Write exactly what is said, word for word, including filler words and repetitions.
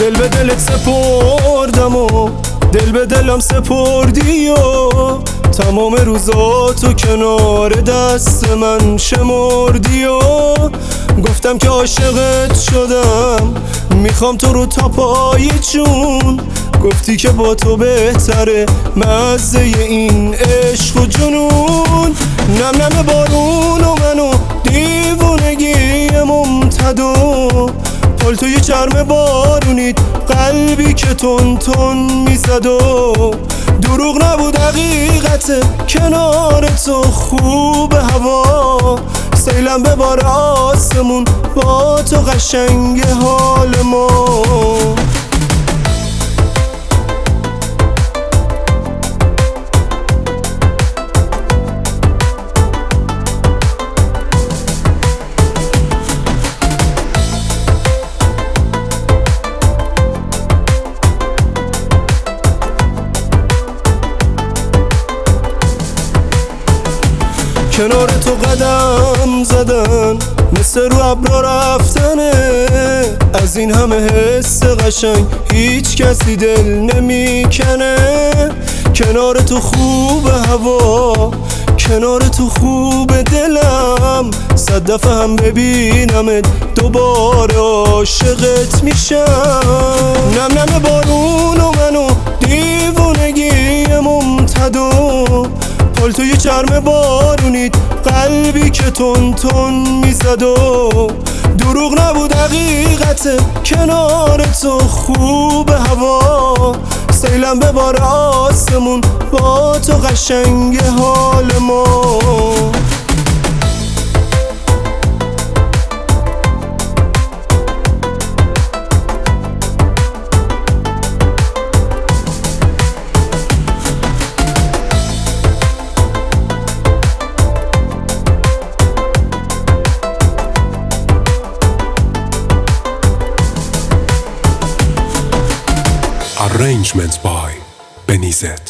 دل به دلت سپردم و دل به دلم سپردی و تمام روزاتو کنار دست من شمردی و گفتم که عاشقت شدم، میخوام تو رو تا پای جون. گفتی که با تو بهتره مزه این عشق و جنون. نم نم بارون و منو دیوونگی ممتدو، پالتوی چرم بارونید قلبی که تون تون میزد و دروغ نبود حقیقته کنار تو خوب هوا. سیلم به بار آسمون با تو قشنگ حال ما. کنار تو قدم زدن مثل رو ابرا رفتنه، از این همه حس قشنگ هیچ کسی دل نمیکنه. کنار تو خوب هوا، کنار تو خوب دلم، صد دفعه هم ببینمت دوباره عاشقت میشم. نم نم بارون و منو دیوونگی ممتدو، پالتوی چرم بارونید قلبی که تون تون میزد و دروغ نبود حقیقته کنار تو خوب هوا. سیلم به بار آسمون با تو قشنگ حال ما. Arrangements by Benizet.